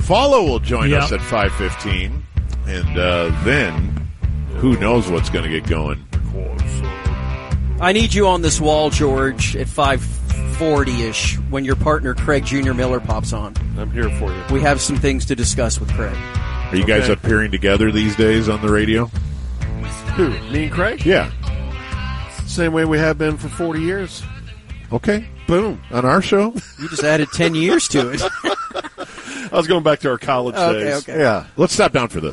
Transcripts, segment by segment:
Follow will join us at 5:15, and then who knows what's going to get going. I need you on this wall, George, at 5:40-ish when your partner, Craig Jr. Miller, pops on. I'm here for you. We have some things to discuss with Craig. Are you guys appearing together these days on the radio? Who, me and Craig? Yeah. Same way we have been for 40 years. Okay. Boom. On our show? You just added 10 years to it. I was going back to our college days. Okay. Yeah. Let's stop down for this.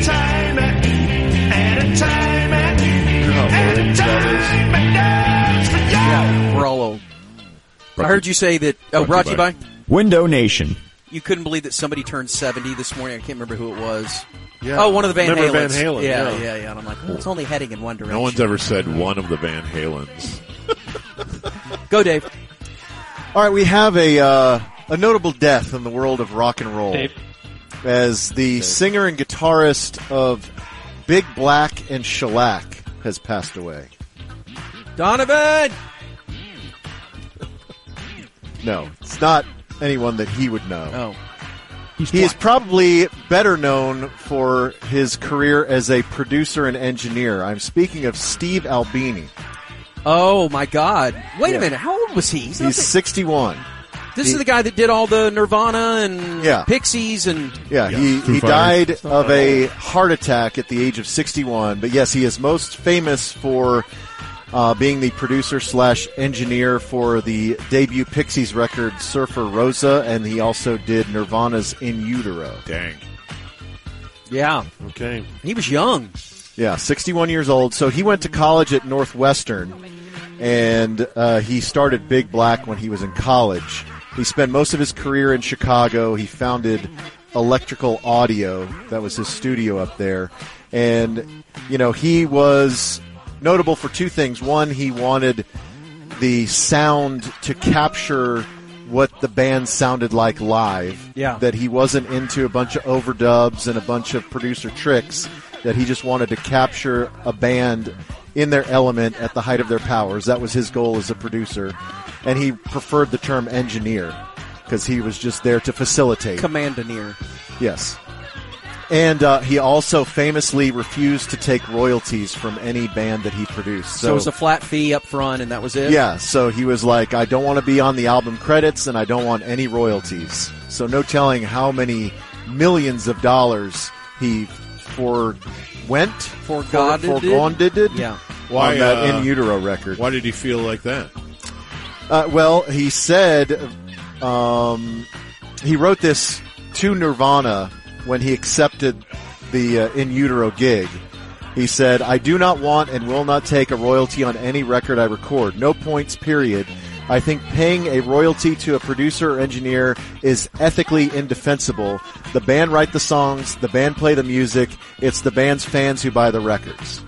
Yeah, we're all old. I heard you say that. Brought to you by Window Nation. You couldn't believe that somebody turned 70 this morning. I can't remember who it was. Yeah. Oh, one of the Van Remember Halens. Van Halen, Yeah. And I'm like, it's only heading in one direction. No one's ever said one of the Van Halens. Go, Dave. All right, we have a notable death in the world of rock and roll. Dave. As the singer and guitarist of Big Black and Shellac has passed away. Donovan! No, it's not anyone that he would know. Oh. He is probably better known for his career as a producer and engineer. I'm speaking of Steve Albini. Oh, my God. Wait a minute. How old was he? He's 61. This is the guy that did all the Nirvana and Pixies and... Yeah, he died of a heart attack at the age of 61. But yes, he is most famous for being the producer/engineer for the debut Pixies record Surfer Rosa, and he also did Nirvana's In Utero. Dang. Yeah. Okay. He was young. Yeah, 61 years old. So he went to college at Northwestern, and he started Big Black when he was in college. He spent most of his career in Chicago. He founded Electrical Audio. That was his studio up there. And, you know, he was notable for two things. One, he wanted the sound to capture what the band sounded like live. Yeah. That he wasn't into a bunch of overdubs and a bunch of producer tricks. That he just wanted to capture a band in their element at the height of their powers. That was his goal as a producer. And he preferred the term engineer because he was just there to facilitate. Commandoneer. Yes. And he also famously refused to take royalties from any band that he produced. So it was a flat fee up front, and that was it? Yeah, so he was like, I don't want to be on the album credits, and I don't want any royalties. So no telling how many millions of dollars he forgone did yeah. on that In Utero record. Why did he feel like that? Well, he said he wrote this to Nirvana when he accepted the In Utero gig. He said, I do not want and will not take a royalty on any record I record. No points, period. I think paying a royalty to a producer or engineer is ethically indefensible. The band write the songs, the band play the music, it's the band's fans who buy the records.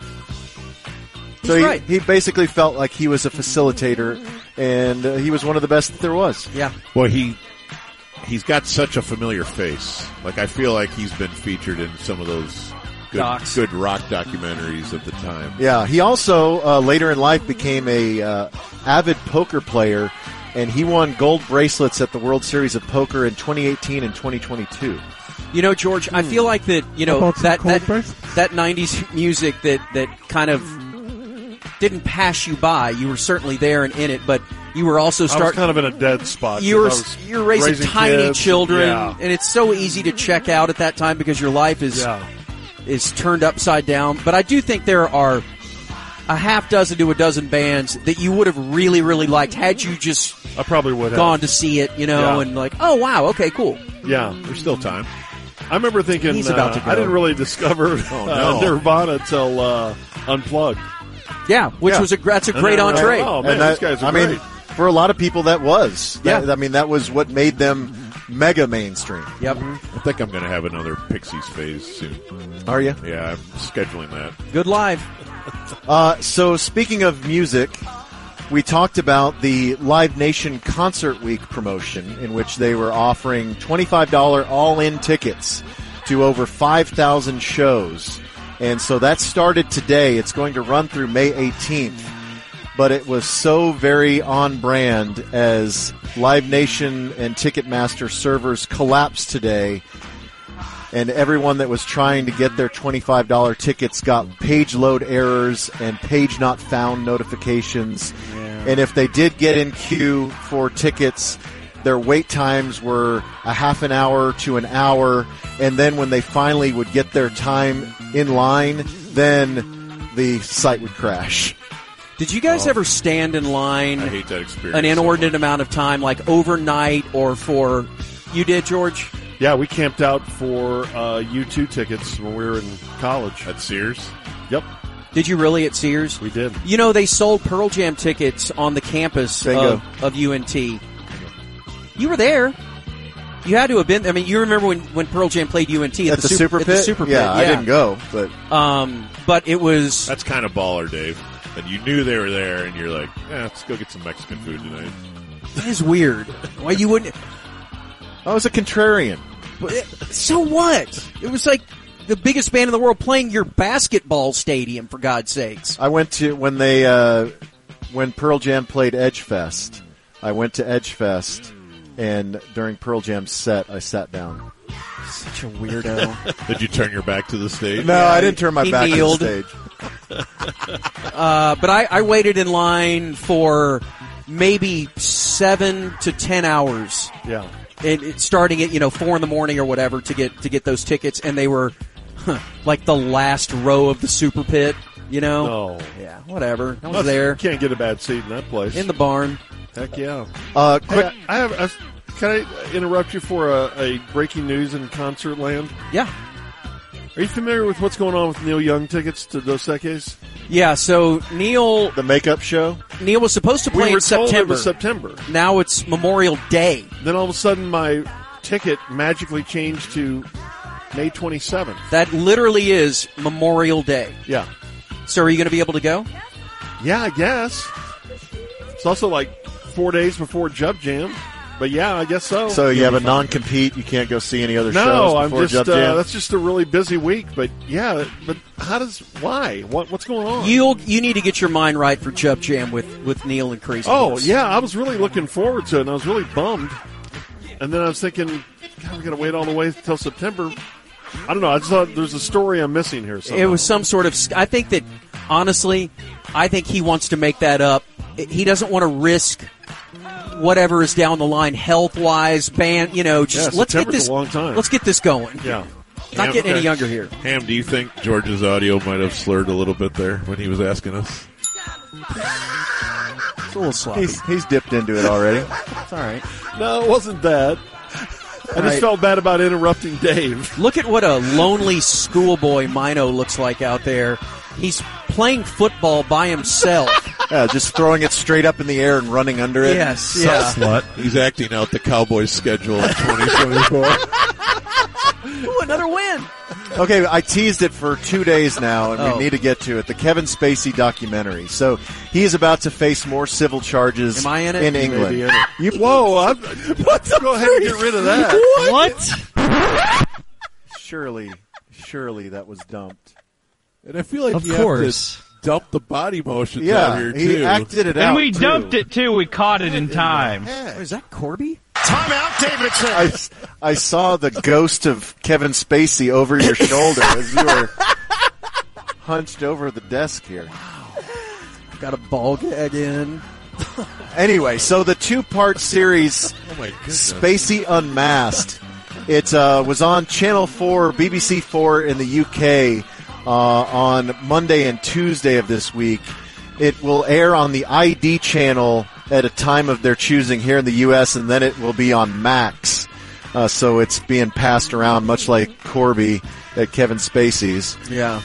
So he basically felt like he was a facilitator, and he was one of the best that there was. Yeah. Well, he's got such a familiar face. Like, I feel like he's been featured in some of those good rock documentaries at the time. Yeah, he also, later in life, became a avid poker player, and he won gold bracelets at the World Series of Poker in 2018 and 2022. You know, George, I feel like that, you know, that 90s music that kind of didn't pass you by. You were certainly there and in it, but you were also I was kind of in a dead spot. You're raising tiny kids, children, and it's so easy to check out at that time because your life is turned upside down. But I do think there are a half dozen to a dozen bands that you would have really, really liked had you just I probably would have gone to see it, you know, and like, oh, wow, okay, cool. Yeah. There's still time. I remember thinking He's about to go. I didn't really discover Nirvana until Unplugged. Yeah, that's a great entree. Oh, man, these guys are great. For a lot of people, that was. Yeah. That was what made them mega mainstream. Yep. I think I'm going to have another Pixies phase soon. Are you? Yeah, I'm scheduling that. Good live. So speaking of music, we talked about the Live Nation Concert Week promotion in which they were offering $25 all-in tickets to over 5,000 shows. And so that started today. It's going to run through May 18th. But it was so very on brand as Live Nation and Ticketmaster servers collapsed today and everyone that was trying to get their $25 tickets got page load errors and page not found notifications. Yeah. And if they did get in queue for tickets, their wait times were a half an hour to an hour, and then when they finally would get their time in line, then the site would crash. Did you guys ever stand in line I hate that experience an inordinate amount of time, like overnight or for... You did, George? Yeah, we camped out for U2 tickets when we were in college. At Sears? Yep. Did you really at Sears? We did. You know, they sold Pearl Jam tickets on the campus of UNT. You were there. You had to have been. I mean, you remember when Pearl Jam played UNT at the Super Pit? At the Super Pit? Yeah, I didn't go, but it was... That's kind of baller, Dave. And you knew they were there, and you're like, let's go get some Mexican food tonight. That is weird. Why you wouldn't... I was a contrarian. So what? It was like the biggest band in the world playing your basketball stadium, for God's sakes. I went to, when Pearl Jam played Edgefest, I went to Edgefest, and during Pearl Jam's set, I sat down. Such a weirdo. Did you turn your back to the stage? No, I didn't turn my back to the stage. But I waited in line for maybe 7 to 10 hours. Yeah. And starting at 4 a.m. or whatever to get those tickets, and they were like the last row of the Super Pit. No. Yeah, whatever. I was there. You can't get a bad seat in that place. In the barn. Heck yeah. Quick. Hey, can I interrupt you for a breaking news in concert land? Yeah. Are you familiar with what's going on with Neil Young tickets to Dos Equis? Yeah, so Neil... The makeup show? Neil was supposed to play in September. Told it was September. Now it's Memorial Day. Then all of a sudden my ticket magically changed to May 27th. That literally is Memorial Day. Yeah. So are you going to be able to go? Yeah, I guess. It's also like 4 days before Jub Jam. But yeah, I guess so. So you have a non-compete. You can't go see any other shows before Jub Jam? That's just a really busy week. But yeah, but why? What's going on? You need to get your mind right for Jub Jam with Neil and Crazy Horse. Yeah, I was really looking forward to it, and I was really bummed. And then I was thinking, God, we got to wait all the way until September. I don't know. I just thought there's a story I'm missing here somehow. It was some sort of... I think that, honestly, he wants to make that up. He doesn't want to risk whatever is down the line health-wise, let's get this. A long time. Let's get this going. Yeah. Not getting any younger here. Ham, do you think George's audio might have slurred a little bit there when he was asking us? It's a little sloppy. He's dipped into it already. It's all right. No, it wasn't that. I just felt bad about interrupting Dave. Look at what a lonely schoolboy Mino looks like out there. He's playing football by himself. Yeah, just throwing it straight up in the air and running under it. Yes, yeah. Slut. He's acting out the Cowboys' schedule in 2024. Ooh, another win. Okay, I teased it for 2 days now, and we need to get to it. The Kevin Spacey documentary. So he is about to face more civil charges. Am I in it? In England. Whoa! Go ahead and get rid of that. What? Surely that was dumped. And I feel like of you course. have to dump the body motions out here, too. He acted it out, and we dumped it, too. We caught it in time. Is that Corby? Timeout, Davidson. I saw the ghost of Kevin Spacey over your shoulder as you were hunched over the desk here. Wow. Got a ball gag in. Anyway, so the 2-part series, Spacey Unmasked, it was on Channel 4, BBC 4 in the UK on Monday and Tuesday of this week. It will air on the ID channel at a time of their choosing here in the U.S., and then it will be on Max. So it's being passed around much like Corby at Kevin Spacey's. Yeah.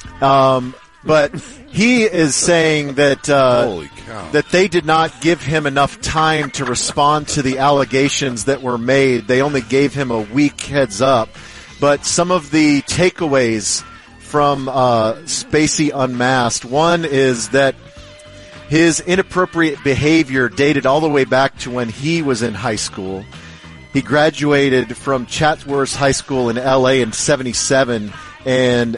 But he is saying that Holy cow. that they did not give him enough time to respond to the allegations that were made. They only gave him a week heads up. But some of the takeaways from Spacey Unmasked, one is that his inappropriate behavior dated all the way back to when he was in high school. He graduated from Chatsworth High School in L.A. in 1977, and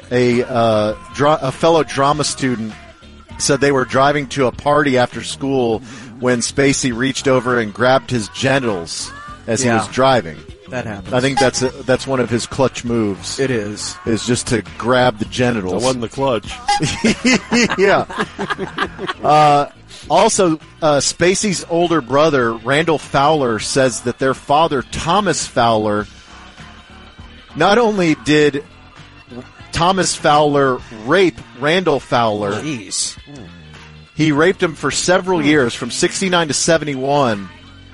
a fellow drama student said they were driving to a party after school when Spacey reached over and grabbed his genitals as he was driving. That happens. I think that's one of his clutch moves. It is just to grab the genitals. That wasn't the clutch. Yeah. Also, Spacey's older brother, Randall Fowler, says that their father, Thomas Fowler, not only did Thomas Fowler rape Randall Fowler, Jeez. he raped him for several years, from 69 to 71,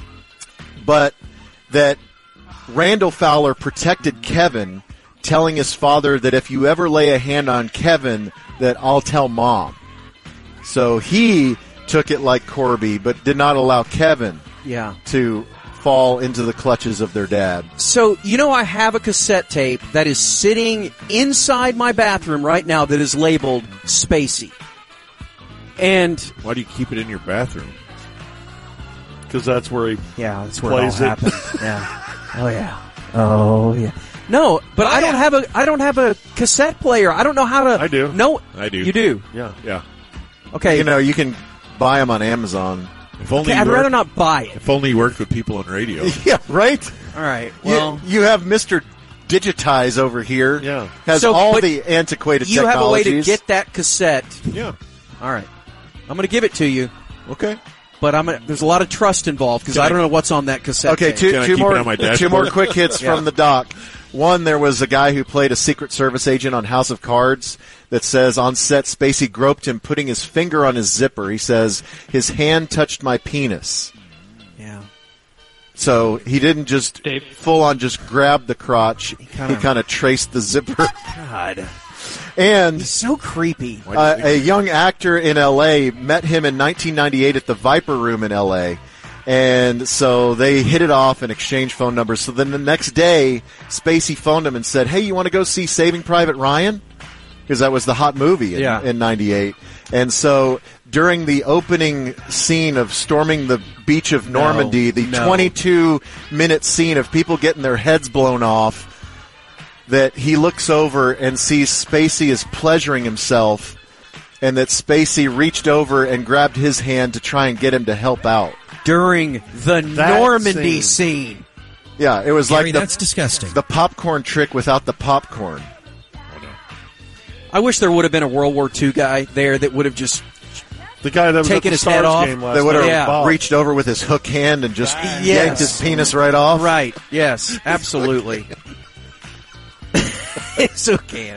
but that Randall Fowler protected Kevin, telling his father that if you ever lay a hand on Kevin, that I'll tell Mom. So he took it like Corby, but did not allow Kevin to fall into the clutches of their dad. So, I have a cassette tape that is sitting inside my bathroom right now that is labeled Spacey. And why do you keep it in your bathroom? Because that's where he that's where plays it all happened. Yeah. Oh yeah. No, but I don't have a cassette player. I don't know how to. I do. No, I do. You do. Yeah. Okay. You can buy them on Amazon. If only I'd rather not buy it. If only you worked with people on radio. Yeah, right? All right. Well, you have Mr. Digitize over here. Yeah. Has all the antiquated you technologies. have a way to get that cassette. Yeah. All right. I'm going to give it to you. Okay. But there's a lot of trust involved because I don't know what's on that cassette. Okay, tape. two more quick hits from the doc. One, there was a guy who played a Secret Service agent on House of Cards that says on set Spacey groped him, putting his finger on his zipper. He says his hand touched my penis. Yeah. So he didn't just full on just grab the crotch. He kind of traced the zipper. God. And he's so creepy. A young actor in L.A. met him in 1998 at the Viper Room in L.A., and so they hit it off and exchanged phone numbers. So then the next day, Spacey phoned him and said, hey, you want to go see Saving Private Ryan? Because that was the hot movie in 98. And so during the opening scene of storming the beach of Normandy, the 22-minute scene of people getting their heads blown off, that he looks over and sees Spacey is pleasuring himself, and that Spacey reached over and grabbed his hand to try and get him to help out. During the Normandy scene. Yeah, it was Gary, like that's disgusting. The popcorn trick without the popcorn. I wish there would have been a World War II guy there that would have just the guy that was taken at the his head Stars off. game last They would night. have reached over with his hook hand and just yanked his penis right off. Right. Yes, absolutely. It's okay.